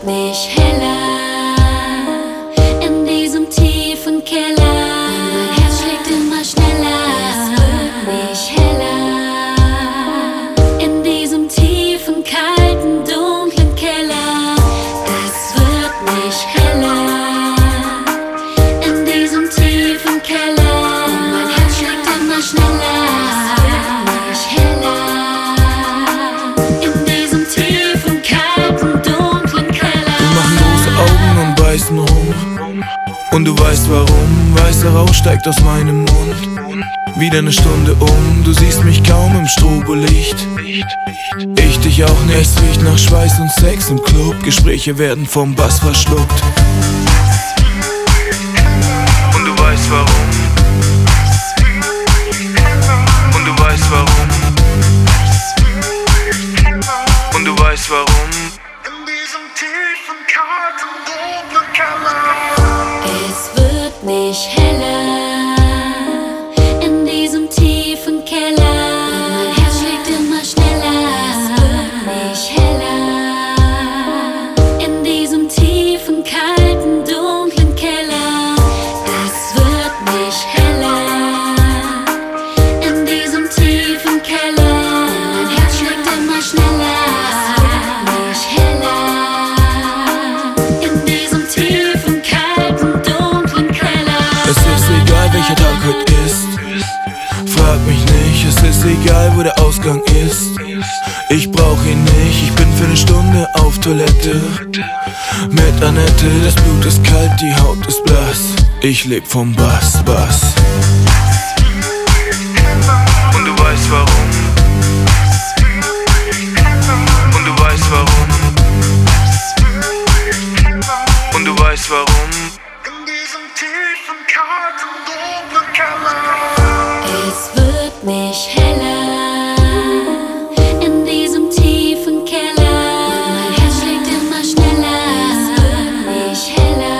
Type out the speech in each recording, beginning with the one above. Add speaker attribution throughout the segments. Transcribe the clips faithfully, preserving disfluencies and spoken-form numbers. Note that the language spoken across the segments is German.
Speaker 1: nicht heller in diesem tiefen Keller. Mein Herz schlägt immer schneller. Es wird nicht heller in diesem tiefen, kalten, dunklen Keller. Es wird nicht heller in diesem tiefen Keller. Mein Herz schlägt immer schneller.
Speaker 2: Rum. Und du weißt warum, weißer Rauch steigt aus meinem Mund. Wieder eine Stunde um, du siehst mich kaum im Strobolicht. Ich dich auch nicht, es riecht nach Schweiß und Sex im Club. Gespräche werden vom Bass verschluckt. Und du weißt warum. Und du weißt warum. Und du weißt warum.
Speaker 1: Es wird nicht heller in diesem tiefen Keller. Mein Herz schlägt immer schneller. Es wird nicht heller in diesem tiefen, kalten, dunklen Keller. Es wird nicht heller in diesem tiefen Keller. Mein Herz schlägt immer schneller.
Speaker 2: Welcher Tag heute ist, frag mich nicht, es ist egal, wo der Ausgang ist. Ich brauch ihn nicht, ich bin für eine Stunde auf Toilette mit Annette. Das Blut ist kalt, die Haut ist blass. Ich leb vom Bass, Bass. Und du weißt warum. Und du weißt warum. Und du weißt warum.
Speaker 1: Es wird nicht heller in diesem tiefen Keller. Mein Herz schlägt immer schneller. Es wird nicht heller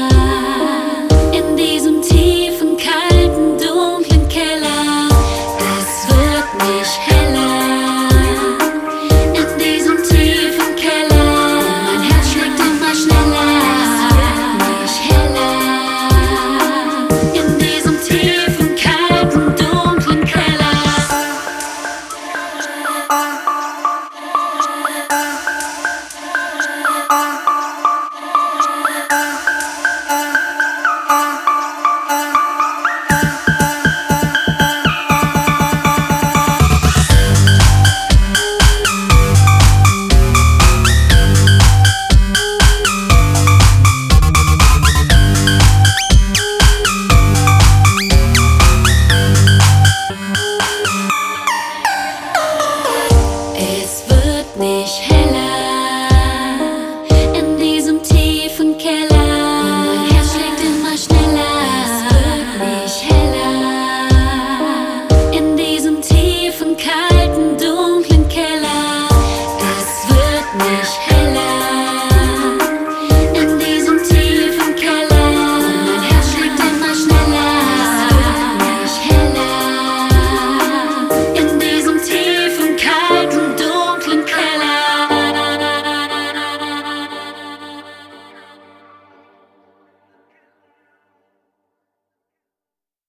Speaker 1: in diesem tiefen, kalten, dunklen Keller. Es wird nicht heller in diesem tiefen Keller. Mein Herz schlägt immer schneller. Es wird nicht heller in diesem tiefen, kalten, dunklen Keller.
Speaker 3: Uh, uh.